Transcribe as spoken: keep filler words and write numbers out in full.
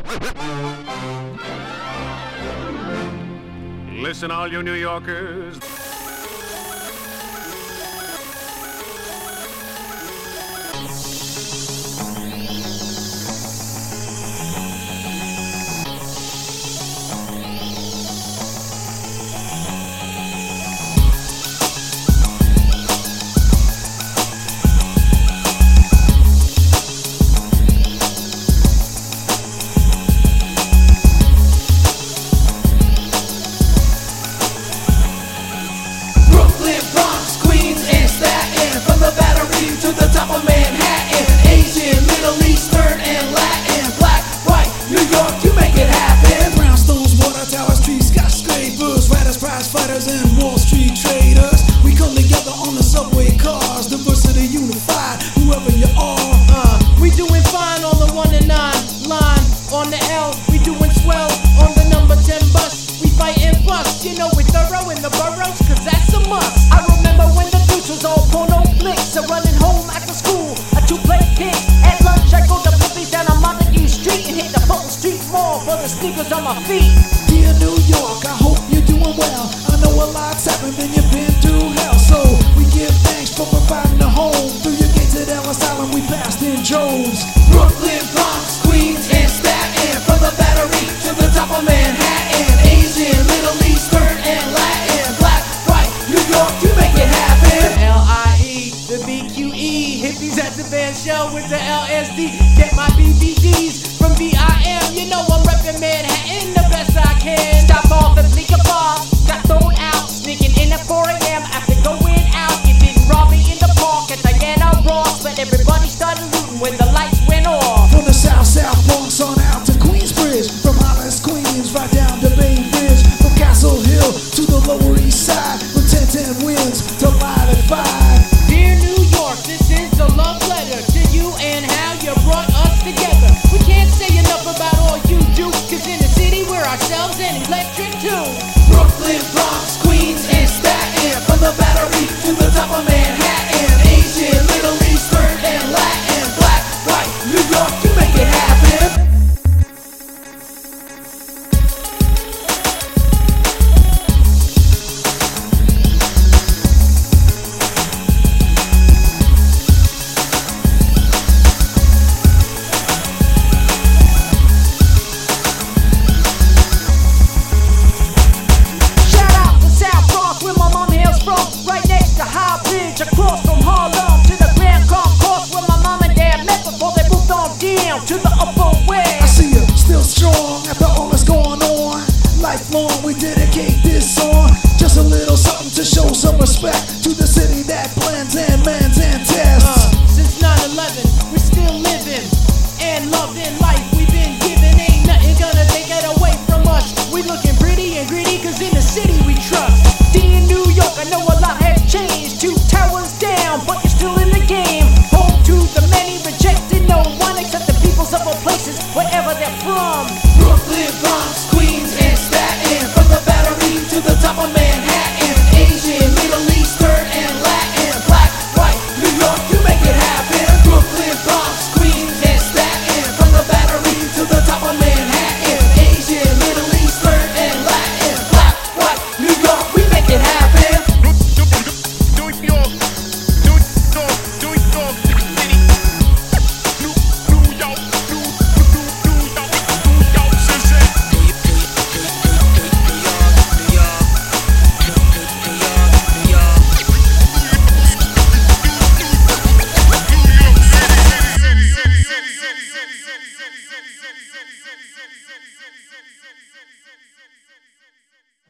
Listen, all you New Yorkers. Sneakers on my feet. Dear New York, I hope you're doing well. I know a lot's happened and you've been through hell. So we give thanks for providing a home. Through your gates at Ellis Island, we passed in droves. Brooklyn, Bronx, Queens, and Staten. From the Battery to the top of Manhattan. Asian, Middle Eastern, and Latin. Black, white, New York, you make it happen. L I E, the B Q E. Hippies at the band show with the L S D. Get my B B Ds from V I M. You know I'm reppin' Manhattan the best I can. Stop off at Bleecker Bar, got thrown out. Sneaking in at four A M after going out. You didn't rob me in the park at Diana Ross, but everybody started looting when the lights went off. From the South, South Bronx on out to Queensbridge. From Hollis, Queens, right down to Bay Bridge. From Castle Hill to the Lower East Side. From ten ten Winds to Live at five. Dear New York, this is a love letter to you and how you brought us together. We can't say enough about all you do, cause in the city we're ourselves and electric too. Brooklyn, Bronx, Queens, and Staten. From the Battery to the top of Manhattan. Asian, Middle Eastern, and Latin. Black, white, New York, you make it happen. Across from Harlem to the Grand Concourse, where my mom and dad met before they moved on down to the Upper West. I see you still strong after all that's going on. Lifelong we dedicate this song. Just a little something to show some respect to the city that blends and mends and tests. Uh, since nine eleven, we're still living and loving life we've been given. Ain't nothing gonna take it away from us. We looking pretty and greedy cause in the city we trust. Dear New York, I know a lot has changed. Two towers down, but you're still in the game. Home to the many, rejected no one except the peoples of all places, wherever they're from. Brooklyn, Bronx, Queens, and Staten. From the Battery to the top of Manhattan. Asian, Middle Eastern, and Latin. Black, white, New York, you make it happen. Brooklyn, Bronx, Queens, and Staten. From the Battery to the top of Manhattan. Asian, Middle Eastern, and Latin. Black, white, New York, we make it happen. City, city, city, city, city, city.